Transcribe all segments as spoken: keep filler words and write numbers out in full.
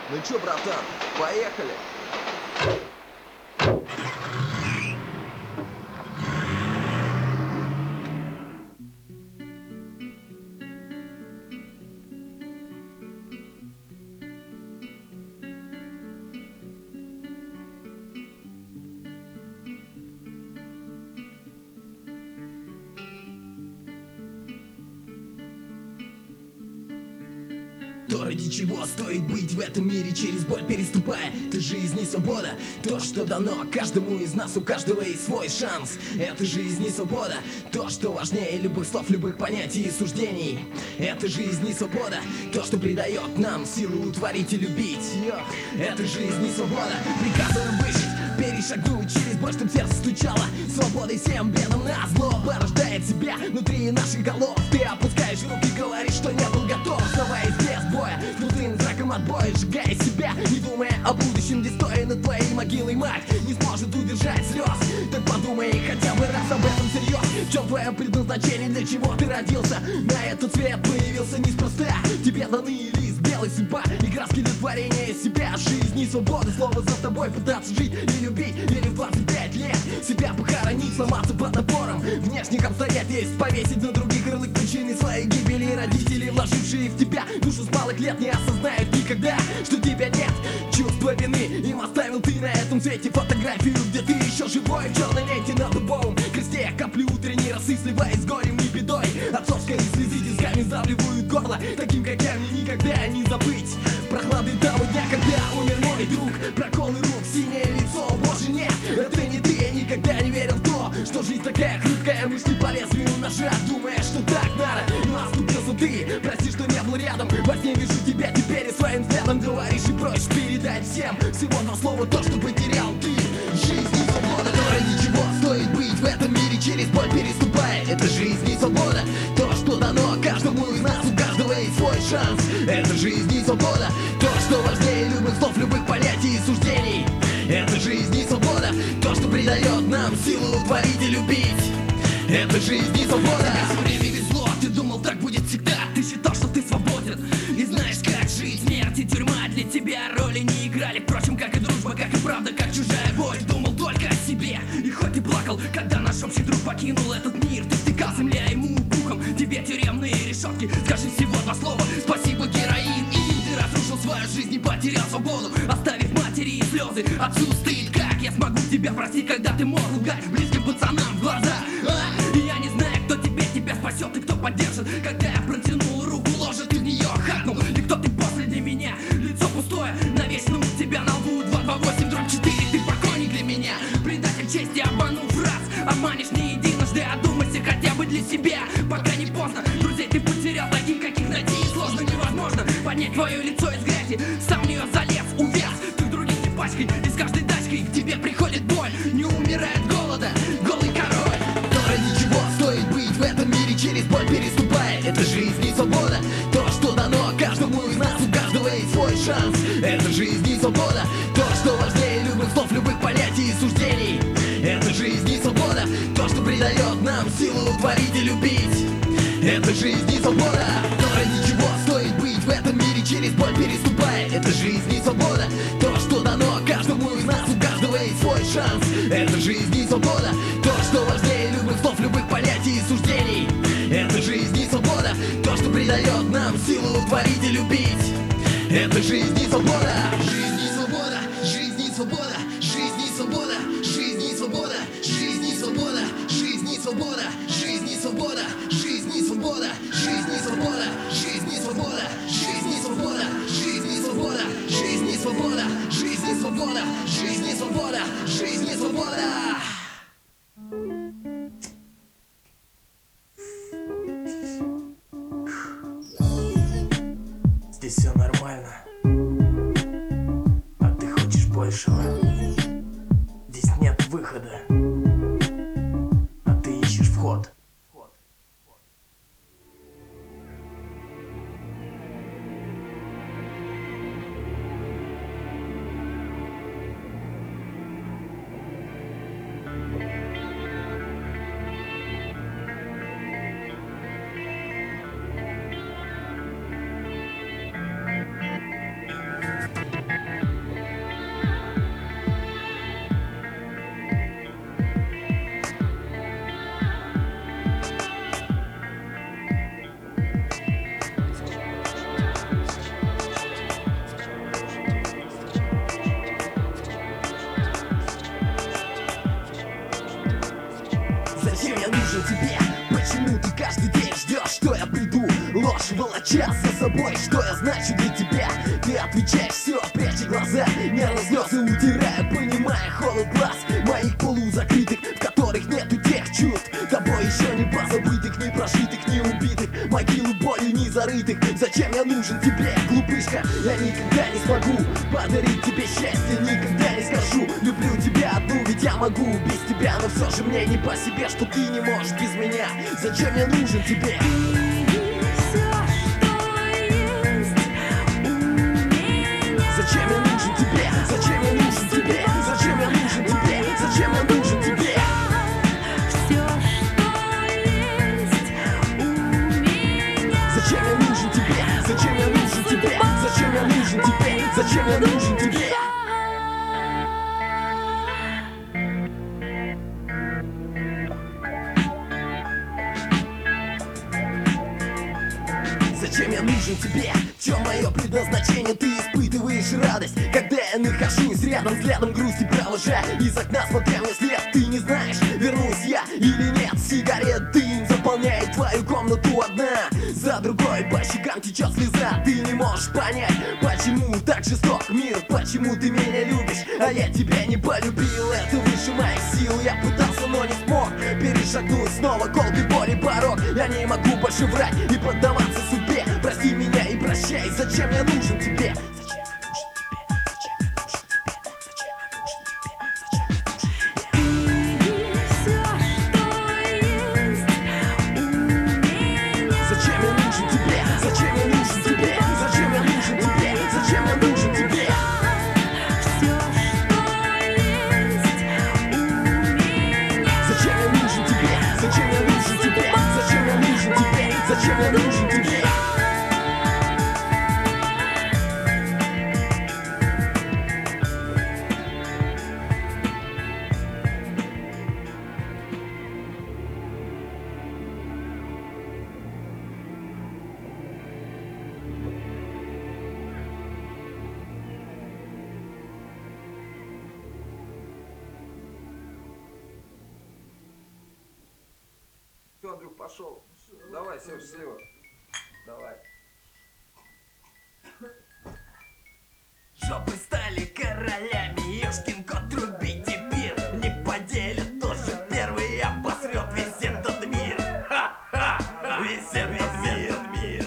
Ну чё, братан, поехали! То, ради чего стоит быть в этом мире, через боль переступая. Это жизнь и свобода, то, что дано каждому из нас, у каждого есть свой шанс. Это жизнь и свобода, то, что важнее любых слов, любых понятий и суждений. Это жизнь и свобода, то, что придает нам силу творить и любить. Это жизнь и свобода, приказано выжить, перешагнуть через боль, чтоб сердце стучало. Свободой всем бедам назло порождает себя внутри наших голов. Ты опускаешь руки, говоришь, что не был готов. Оставаясь без боя, внутренним знаком отбоя, сжигая себя, не думая о будущем, где стоя над твоей могилой мать не сможет удержать слез. Так подумай хотя бы раз об этом всерьез. В чем твое предназначение, для чего ты родился? На этот свет появился неспроста. Тебе даны лист белый, судьба и краски для творения себя. Жизнь и свобода, слово за тобой пытаться жить и любить. Или в двадцать пять лет себя похоронить, сломаться под напором внешних обстоятельств, повесить на других ярлык причины своей гибели. Родители, вложившие в тебя душу с малых лет, не осознают никогда, что тебя нет. Чувство вины им оставил ты на этом свете. Фотографию, где ты еще живой, в черной ленте на дубовом кресте. Капли утренней росы, сливаясь с горем и бедой. Отцовской слезы тисками сдавливают горло. Таким, как я, мне никогда не забыть прохлады того дня, когда умер мой друг. Проколы рук, синее лицо, боже нет, это не ты. Я никогда не верил в то, что жизнь такая хрупкая. Мысли по лезвию ножа, думая, что так надо. Но оступился ты, прости, что не был рядом. Во сне вижу тебя теперь и своим взглядом говоришь и просишь передать всем всего два слова то, что потерял ты. Жизнь и свобода, то, ради чего стоит быть в этом мире, через боль переступая. Это жизнь и свобода, то, что дано каждому из нас, у каждого есть свой шанс. Это жизнь и свобода, то, что важнее любых слов, любых понятий и суждений. Это жизнь и свобода, то, что придает нам силу творить и любить. Это жизнь и свобода. Тебе все время везло, ты думал, так будет всегда. Ты считал, что ты свободен и знаешь, как жить. Смерть и тюрьма для тебя роли не играли. Впрочем, как и дружба, как и правда, как чужая боль. Думал только о себе, и хоть ты плакал, когда наш общий друг покинул этот мир, ты втыкал земля ему пухом, тебе тюремные решетки. Скажи всего два слова: спасибо, героин. И ты разрушил свою жизнь и потерял свободу, оставив матери и слезы. Отцу стыд, как я смогу тебя простить, когда ты мог лгать близким пацанам в глаза? А? И я не знаю, кто тебе тебя спасет и кто поддержит, когда я протянул руку, ложит, ты в нее хакнул. И кто ты после для меня? Лицо пустое, навесил тебя на лбу. Два два восемь дробь четыре, ты покойник для меня. Предатель чести, обманув раз, обманешь не единожды. Одумайся хотя бы для себя, пока не поздно. Друзей ты потерял, таких, каких найти сложно, невозможно поднять твое лицо из грязи. Сам в нее залез, увяз, ты других не пачкай. И с каждой тачкой к тебе приходит боль, не умирает голода, голый король. То, ради чего стоит быть в этом мире, через боль переступая. Это жизнь и свобода, то, что дано каждому из нас, у каждого есть свой шанс. Это жизнь и свобода, то, что важнее любых слов, любых понятий и суждений. Это жизнь и свобода, то, что придает нам силу творить и любить. Это жизнь и свобода, то, ради чего стоит быть в этом мире, через боль переступая. Это жизнь и свобода, то, что дано каждому из нас, у каждого есть свой шанс. Это жизнь и свобода, то, что важнее любых слов, любых понятий и суждений. Это жизнь и свобода, то, что придает нам силу творить и любить. Это жизнь и свобода. Жизнь и свобода, жизнь и свобода, жизнь и свобода, жизнь и свобода, жизнь и свобода, жизнь и свобода, жизнь и свобода, жизнь и свобода, жизнь и свобода, жизнь и свобода, жизнь и свобода, жизнь и свобода, жизнь и свобода, жизнь и свобода, жизнь и свобода, жизнь и свобода. Здесь все нормально, а ты хочешь большего. Здесь нет выхода, а ты ищешь вход. волоча за собой. Что я значу для тебя? Ты отвечаешь все, прячь глаза, нервно слезы утирая, понимая холод глаз моих полузакрытых, в которых нету тех чувств, тобой еще не позабытых, не прожитых, не убитых, могилу болью не зарытых. Зачем я нужен тебе, глупышка? Я никогда не смогу подарить тебе счастье, никогда не скажу люблю тебя одну, ведь я могу без тебя, но все же мне не по себе, что ты не можешь без меня. Зачем я нужен тебе? Зачем я нужен тебе? Зачем я нужен тебе? Зачем я нужен тебе? Зачем я нужен тебе? Зачем я нужен тебе? Зачем я нужен тебе? Зачем я нужен тебе? Зачем я нужен тебе? Зачем я нужен тебе? В чем мое предназначение? Ты испытываешь радость, когда я нахожусь рядом, взглядом грусти провожая из окна, смотря мне след. Ты не знаешь, вернусь я или нет. Сигарет дым заполняет твою комнату одна за другой, по щекам течет слеза. Ты не можешь понять, почему так жесток мир, почему ты меня любишь, а я тебя не полюбил. Это выше моих сил, я пытался, но не смог перешагнуть снова колкой боли порог. Я не могу больше врать и поддаваться судьбе. Прости меня и прощай, зачем я нужен тебе? Зачем я нужен тебе? Зачем я нужен тебе? Зачем я нужен тебе? Зачем я нужен тебе? Зачем я нужен тебе? Зачем я нужен тебе? Зачем я нужен тебе? Зачем я нужен тебе? Все, Андрюх, пошел. Давай, Серж, слева. Давай. Жопы стали королями, ёшкин кот, труби теперь. Не поделят, тоже первый обосрет весь этот мир. Ха-ха, весь этот мир, мир.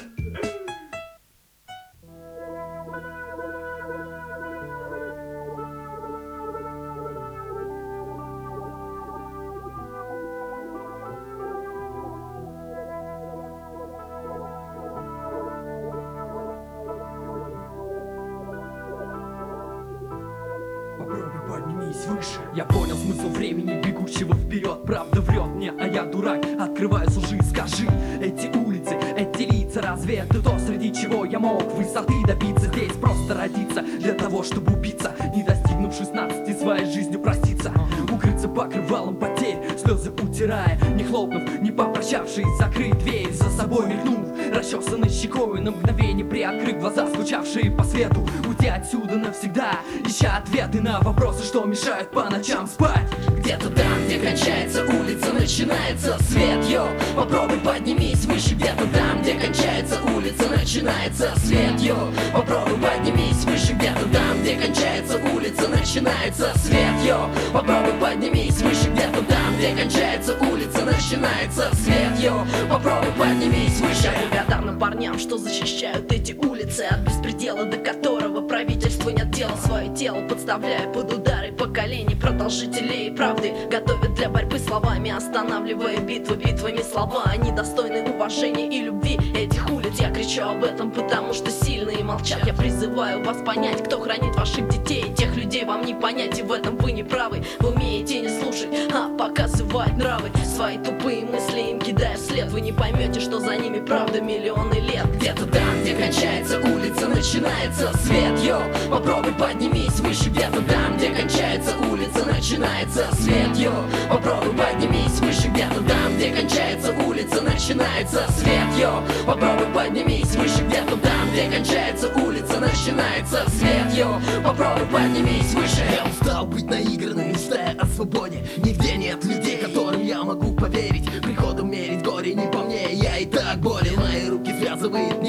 Попробуй поднимись выше. Я понял смысл времени, бегущего вперед. Правда врет мне, а я дурак. Открываю лжи, скажи. Эти улицы, эти лица, разве это то, среди чего я мог высоты добиться? Здесь просто родиться для того, чтобы убиться, не достигнув шестнадцати, своей жизнью проститься. Укрыться покрывалом потерь, слезы утирая, не хлопнув, не попрощавшись, закрыть дверь за собой, мелькнув, расчесанной щекой, на мгновение приоткрыв глаза, скучавшие по свету. Уйти отсюда навсегда, ища ответы на вопросы, что мешают по ночам спать. Где-то там, где кончается улица, начинается свет, йоу. Попробуй поднимись выше. Где-то там, где кончается улица, начинается свет, йоу. Попробуй поднимись выше. Где-то там, где кончается улица, начинается свет, йоу. Попробуй поднимись выше. Где-то там, где кончается улица, начинается свет, йоу. Попробуй поднимись выше. Благодарным парням, что защищают эти улицы от беспредела, до которого правительство не отдело свое тело, подставляя под удары поколений продолжителей правды, готовят для борьбы словами, останавливая битвы битвами. Слова, они достойны уважения и любви этих улиц. Я кричу об этом, потому что сильные молчат. Я призываю вас понять, кто хранит ваших детей. Тех людей вам не понять, и в этом вы не правы. Вы умеете не слушать, а показывать нравы. Свои тупые мысли им кидая вслед. Вы не поймете, что за ними правда миллионы лет. Где-то там, где кончается улица, начинается свет, йоу. Попробуй поднимись выше. Где-то там, где кончается улица, начинается свет, йоу. Попробуй поднимись выше. Где-то там, где кончается улица, начинается свет, йоу. Попробуй поднимись выше. Где-то там, где кончается улица, начинается свет, йоу. Попробуй поднимись выше. Я устал быть наигранным, мечтая о свободе. Нигде нет людей, которым я могу поверить. Приходом мерить горе не по мне, я и так болен. Мои руки связывает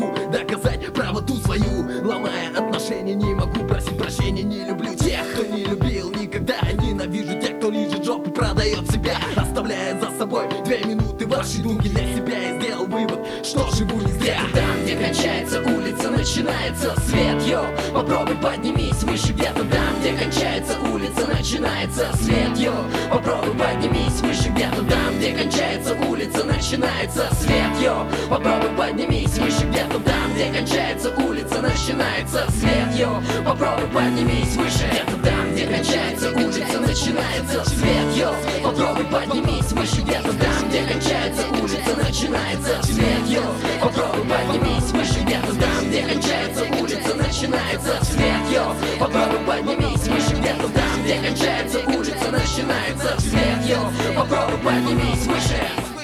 могу доказать правоту свою. Ломая отношения, не могу просить прощения. Не люблю тех, кто не любил никогда. Ненавижу тех, кто лежит жопу, продает себя, оставляя за собой две минуты вашей думки для себя. И сделал вывод, что живу не зря. Там, где кончается улица, начинается свет, йо. Попробуй поднимись выше где-то. Там, где кончается улица, начинается свет, йо. Попробуй поднимись выше где-то. Там, где кончается улица, начинается свет, йо. Попробуй поднимись выше где-то. Там, где кончается улица, начинается свет, йо. Попробуй поднимись выше где-то. Там, где кончается улица, начинается свет, йо. Попробуй поднимись выше где-то. Там, где кончается улица, начинается свет, йо. Попробуй поднимись выше где-то. Там, где кончается улица, начинается свет, йо. Попробуй поднимись выше где-то. Там, где кончается улица, начинается свет, йо. Попробуй поднимись выше.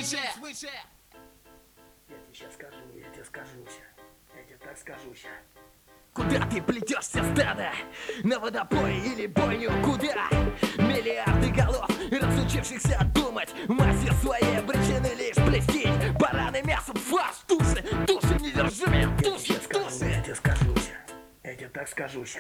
Я тебе сейчас скажу, я тебе скажусь. Я тебе так скажусь. Куда ты плетешься, стадо? На водопой или бойню? Куда? Миллиарды голов, разучившихся думать, в массе своей обречены лишь блестеть. Бараны мясом, фарш, туши, туши недержимые, туши, туши. Я тебе скажусь, я тебе так скажусь.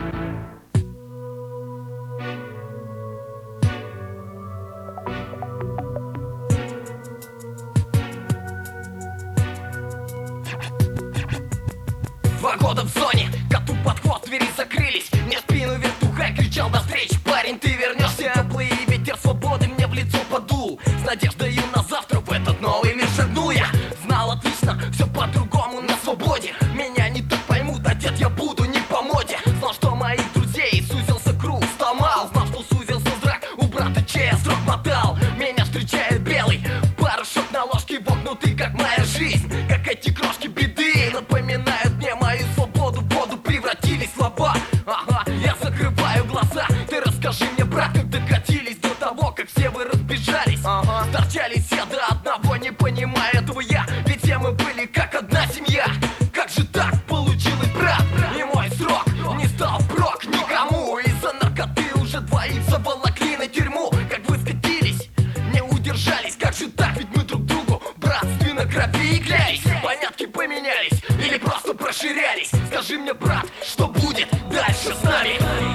Два года в зоне, коту под хвост, двери закрылись. Мне в спину вертухай кричал до встречи. Парень, ты вернешься. Теплый ветер свободы мне в лицо подул. С надеждою на завтра в этот новый мир шагнул я. Знал отлично, все по-другому на свободе. Меня не так поймут, одет я буду не по моде. Знал, что моих друзей сузился круг, стал мал. Знал, что сузился зрак, у брата чей срок мотал. Меня встречает белый порошок на ложке, вогнутый, как моя жизнь. Как эти крошки беды напоминают мне мою свободу. В воду превратились слова. Ага, я закрываю глаза. Ты расскажи мне, брат, как докатились до того, как все вы разбежались. Ага, торчались все до одного, не понимая этого я. Ведь все мы были как одна семья. Как же так получилось, брат? И мой срок не стал впрок никому. Из-за наркоты уже двоих заволокли на тюрьму. Как вы скатились, не удержались. Как же так, ведь мы друг другу братственно крови и клялись. Понятки поменялись или просто проширялись. Скажи мне, брат, что будет дальше с нами?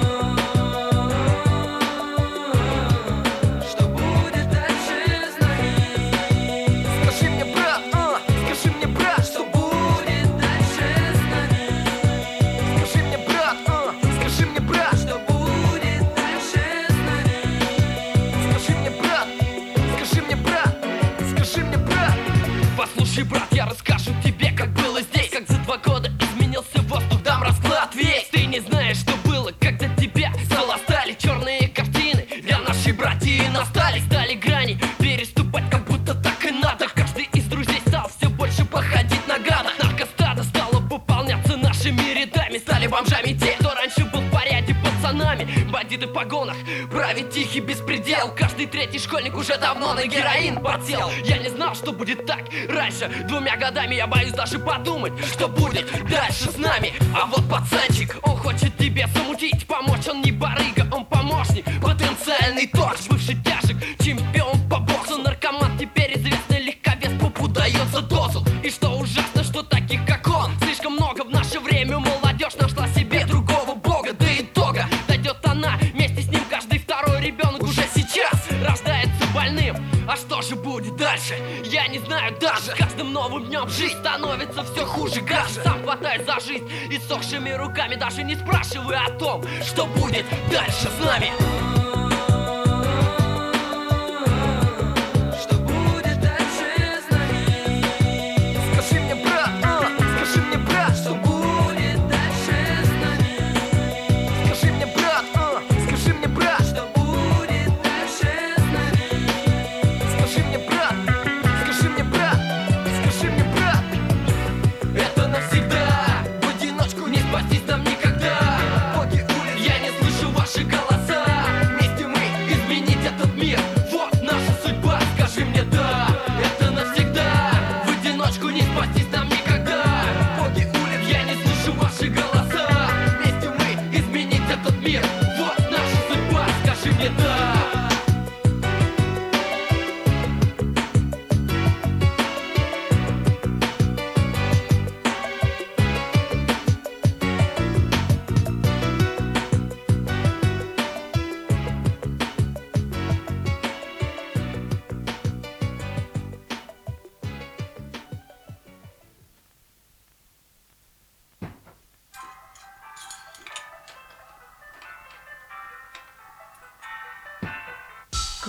Что будет дальше с нами? Скажи мне, брат, а, скажи мне, брат, что будет дальше с нами? Скажи мне, брат, а, скажи мне, брат, что будет дальше с нами? Скажи мне, брат, скажи мне, брат, скажи мне, брат. Послушай, брат, я расскажу тебе, как было здесь. Как за два года изменился воздух, дам расклад весь. Ты не знаешь, что было, когда тебя стало стали черные картины. Для нашей братьи настали, стали грани переступать, как будто так и надо. Каждый из друзей стал все больше походить на гада. Наркостадо стало пополняться нашими рядами. Стали бомжами те, кто раньше был в порядке пацанами. Бандиты в погонах, правит тихий беспредел. Каждый третий школьник уже давно на героин подсел. Я не знал, что будет так раньше. Двумя годами я боюсь даже подумать, что будет дальше с нами. А вот пацанчик, он хочет тебе замутить, помочь. Он не барыга, он помощник, потенциальный торч. Бывший тяжек, чемпион по боксу. Наркоман теперь известный легковес, попу дается дозу. И что ужасно, что таких как он слишком много в наше время. Молодежь нашла себе другого бога. До итога дойдет она, вместе с ним каждый второй ребенок уже сейчас рождается больным. А что же будет дальше? Я не знаю даже. С каждым новым днем жизнь становится все хуже, гаже. Сам хватаюсь за жизнь иссохшими руками, даже не спрашивая о том, что будет дальше с нами. Что будет дальше с нами? Скажи мне, брат, а, скажи мне, брат, что будет дальше с нами? Скажи мне, брат, а, скажи мне, брат, что будет дальше с нами? Скажи мне, брат, скажи мне, брат, скажи мне, брат. Это навсегда, в одиночку не спастись нам никогда. Боги улиц, я не слышу ваши голоса.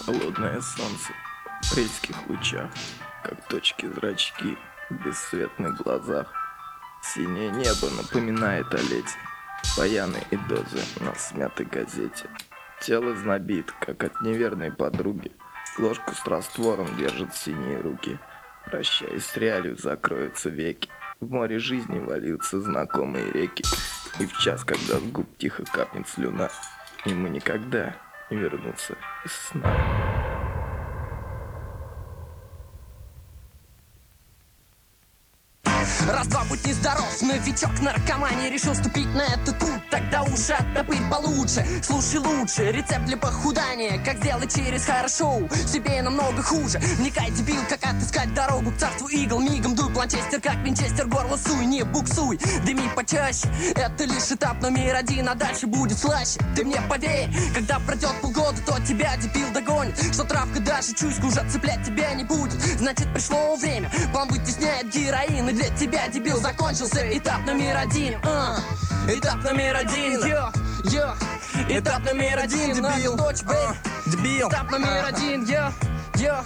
Холодное солнце в апрельских лучах, как точки зрачки в бесцветных глазах. Синее небо напоминает о лете, баяны и дозы на смятой газете. Тело знобит, как от неверной подруги, ложку с раствором держат синие руки. Прощаясь с реалью, закроются веки, в море жизни вольются знакомые реки. И в час, когда с губ тихо капнет слюна, ему никогда не вернуться из сна. Раз-два, будь нездоров, новичок наркомании решил ступить на этот путь. Тогда уши оттопырь получше, слушай лучше. Рецепт для похудания, как сделать через хорошо, себе намного хуже. Вникай, дебил, как отыскать дорогу к царству игл. Мигом дуй, планчестер, как винчестер, горло суй, не буксуй. Дыми почаще, это лишь этап номер один, а дальше будет слаще. Ты мне поверь, когда пройдет полгода, то тебя дебил догонит. Что травка даже чуйку уже цеплять тебя не будет. Значит, пришло время, план вытесняет героин, и для тебя, дебил, закончился этап номер один. uh. Этап номер один, йо, йо. Этап номер один, дебил, дочь, uh. дебил. Этап номер один, йо, йо.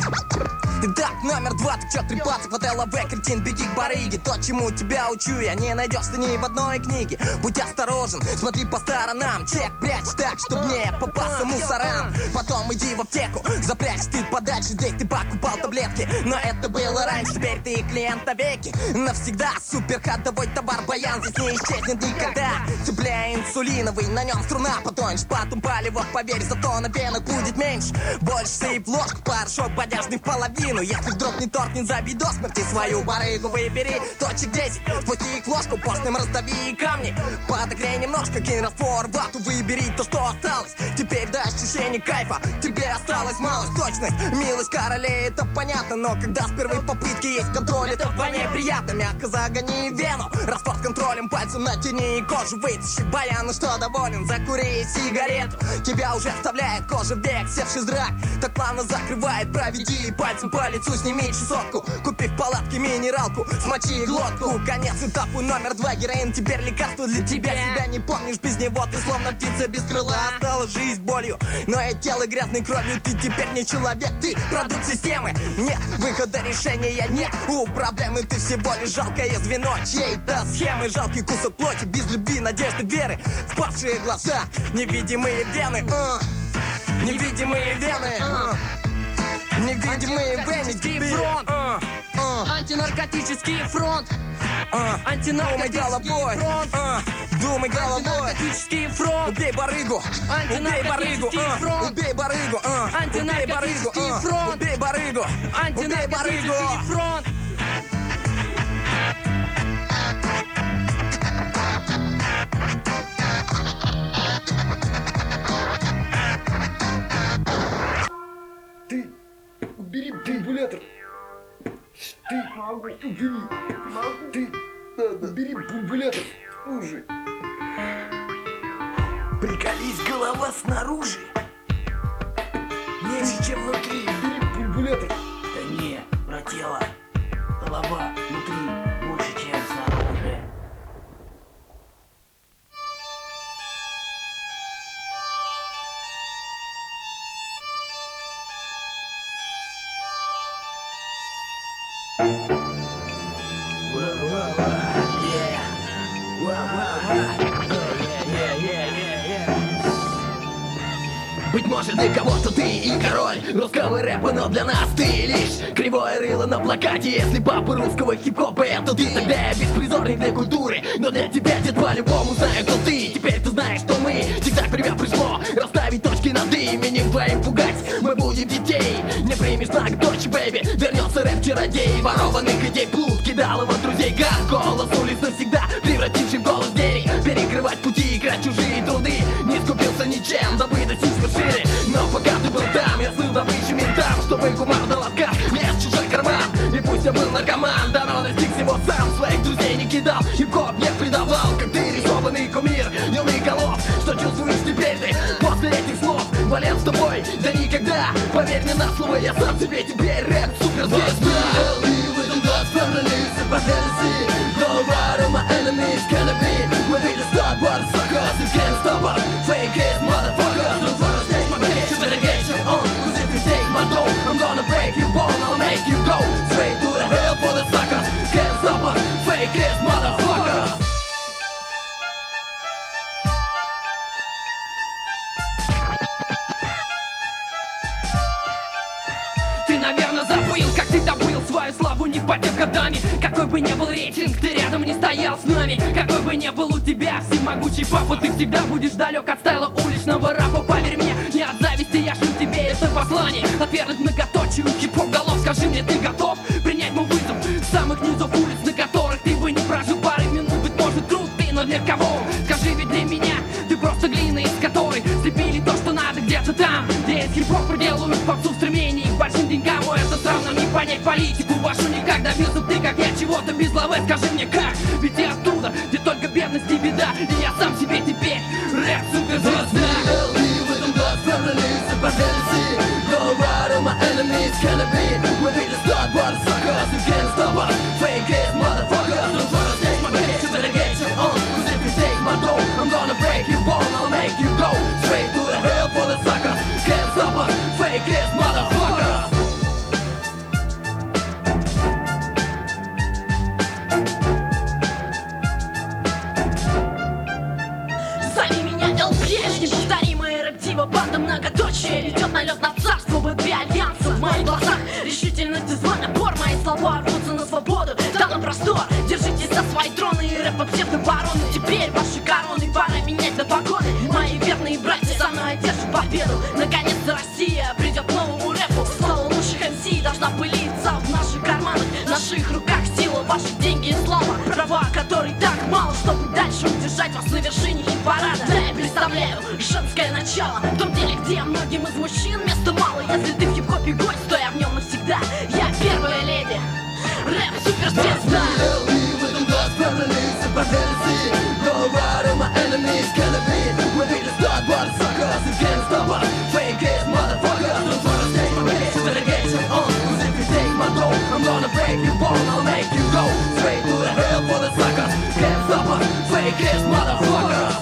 Этап номер два, ты чё трепаться, вот эл вэ, кретин, беги к барыге. То, чему тебя учу я, не найдешь ты ни в одной книге. Будь осторожен, смотри по сторонам, чек прячь так, чтоб не попасться мусорам. Потом иди в аптеку, запрячь стыд подальше, здесь ты покупал таблетки. Но это было раньше, теперь ты клиент навеки. Навсегда супер ходовой товар, баян здесь не исчезнет никогда. Цепляя инсулиновый, на нем струна потоньше. Потом палево, поверь, зато на пенах будет меньше. Больше сыпь ложку, порошок бодяжный в половину. Если вдруг не торкнет, забей до смерти свою барыгу, выбери точек десять. Спусти их ложку, постным раздави камни. Подогрей немножко, кинь раствор, вату, выбери то, что осталось. Теперь до ощущения кайфа тебе осталось малость. Точность, милость королей, это понятно. Но когда с первой попытки есть контроль, это вдвойне приятно. Мягко загони вену, раствор с контролем, пальцем натяни кожу, вытащи баян. Ну что, доволен, закури сигарету. Тебя уже вставляет кожа в век, севший зрак так плавно закрывает. Проведи пальцем по лицу, сними чесотку. Купи в палатке минералку, смочи глотку. Конец этапу номер два, героин теперь лекарство для тебя. Себя не помнишь, без него ты словно птица без крыла. Осталась жизнь болью, но и тело грязной кровью. Ты теперь не человек, ты продукт системы. Нет выхода, решения нет. У проблемы ты всего лишь жалкое звено чьей-то схемы. Жалкий кусок плоти, без любви, надежды, веры. Впавшие глаза, невидимые вены, uh. Невидимые вены, uh. Невидимые вены, фронт, uh. Uh. Антинаркотический фронт, uh. Антинаркотический фронт, uh. Думай головой, антинаркотический фронт. Убей барыгу, убей барыгу, uh. убей барыгу, uh. Антинаркотический фронт. Убей барыгу, убей барыгу. Фронт. Ты убери бульбулятор. Ты могу, убери. Могу. Ты надо. Убери бульбулятор. Уже. Приколись, голова снаружи меньше, чем внутри. Убери бульбулятор. Да не, про тело. Голова внутри больше, чем снаружи. Быть может, для кого-то ты и король русского рэпа, но для нас ты лишь кривое рыло на плакате. Если папа русского хип-хопа это ты, тогда я беспризорник для культуры. Но для тебя, дед, по-любому знаю, кто ты. Теперь ты знаешь, что мы всегда к тебе пришло расставить точки над именем твоим пугать. Мы будем детей, не примешь знак дочь, бэйби. Вернется рэп-чародей, ворованных идей плут, кидалово друзей гад. Голос улиц навсегда превративший в голос денег. Перекрывать пути, играть чужие труды. Не скупился ничем, забыть достичь вершины. Но пока ты был там, я слыл добычу ментам, чтобы кумар дал отказ, лез в чужой карман. И пусть я был наркоман, да но достиг всего сам. Своих друзей не кидал, хип-хоп не предавал. Как ты рисованный кумир, юный голов. Что чувствуешь теперь ты после этих слов? Вален с тобой, да никогда. Поверь мне на слово, я сам тебе теперь рэп суперзвезда. Don't ride on my enemies, can it be? We be the start, but the suckers, you can't stop us. Fake it, motherfuckers. Don't wanna take my vacation, but I get you on. Какой бы ни был рейтинг, ты рядом не стоял с нами. Какой бы ни был у тебя всемогучий папа, ты всегда будешь далек от стайла уличного рэпа. Поверь мне, не от зависти, я шлю тебе это послание. Отвергнуть многоточие у хип-хоп голов. Скажи мне, ты готов принять мой вызов с самых низов улиц, на которых ты бы не прожил пары минут? Быть может, труд ты, но для кого? Скажи, ведь для меня ты просто глина, из которой слепили то, что надо где-то там, где из хип-хоп проделывают попсу в стремлении к большим деньгам. О, это странно, не понять политику вашу никак. Добился ты, как я, чего-то без лавы. Скажи мне, как? Ведь я оттуда, где только бедность и беда. И я сам себе теперь рэп-суперзвезда. I'm gonna break your bone, I'll make you go straight to the hell for the suckers. Can't stop us, fake ass motherfuckers. Зови меня эл пи, неповторимая рэп-дива, банда многоточие. Идет налет на царство бэ два альянса. В моих глазах решительность и злой напор. Мои слова рвутся на свободу, там на простор. Держитесь за свои троны и рэп псевдобароны. Теперь ваши короны пора менять на погоны. Мои верные братья со мной одержат победу. Наконец-то Россия придет к новому рэпу. Слава лучших эм си должна пылиться в наших карманах. В наших руках сила, ваши деньги и слава. Права, которые так мало, чтобы дальше удержать вас на вершине хит-парада. Да, я представляю женское начало, в том деле, где многим из мужчин места мало. Если ты в хип-хопе гость, то я в нем навсегда. Я первая леди, рэп-суперзвезда. Go right on my enemies, gonna be we'll be the start, but suckers who can't stop us. Fake ass motherfuckers, don't try to take my bitch, better get your own. Cause if you take my dough, I'm gonna break your bone, I'll make you go straight to the hell for the suckers. Can't stop us, fake ass motherfuckers.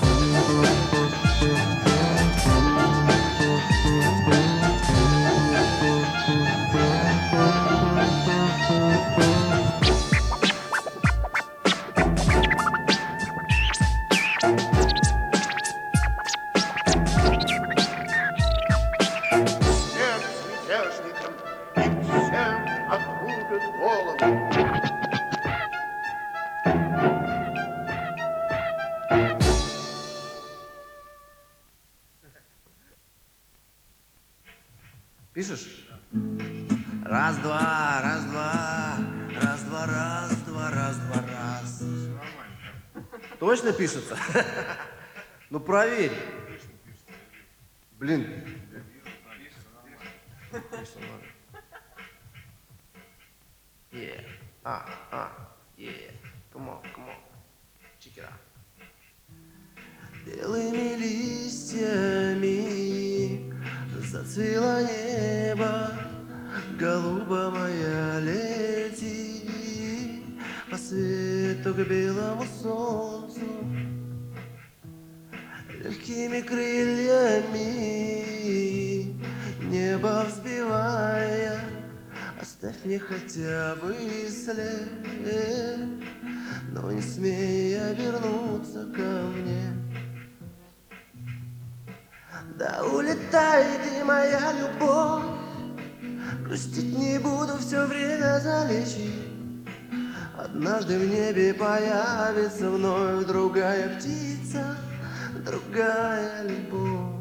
Пишешь? Раз-два, раз-два, раз-два, раз-два, раз-два, раз. Точно пишется? Ну проверь. Блин. Yeah. А, а, yeah. Come on, come on. Check it out. Белыми листьями зацвело небо, голуба моя, лети по свету к белому солнцу. Легкими крыльями небо взбивая, оставь мне хотя бы след, но не смея вернуться ко мне. Да улетай ты, моя любовь, грустить не буду, все время залечи. Однажды в небе появится вновь другая птица, другая любовь.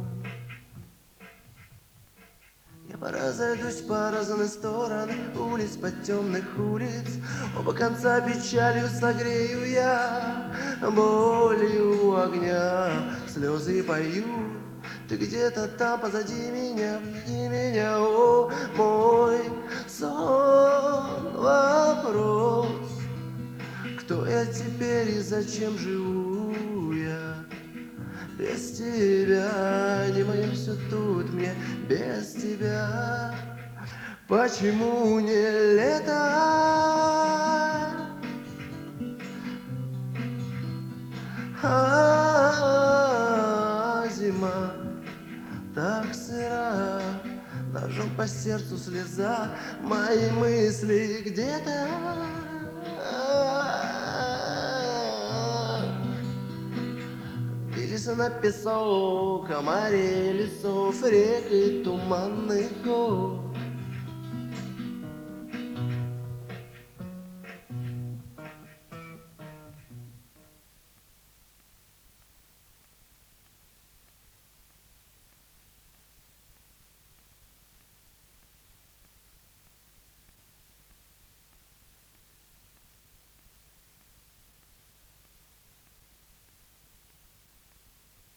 Я поразойдусь по разные стороны улиц, по темных улиц. Оба конца печалью согрею я, болью огня, слезы поют. Ты где-то там позади меня, позади меня, о, мой сон. Вопрос, кто я теперь и зачем живу я? Без тебя, не мое все тут мне, без тебя. Почему не лето, а зима так сыра? Ножом по сердцу слеза, мои мысли где-то. Бились на песок, о море лесов, рек и туманных гор.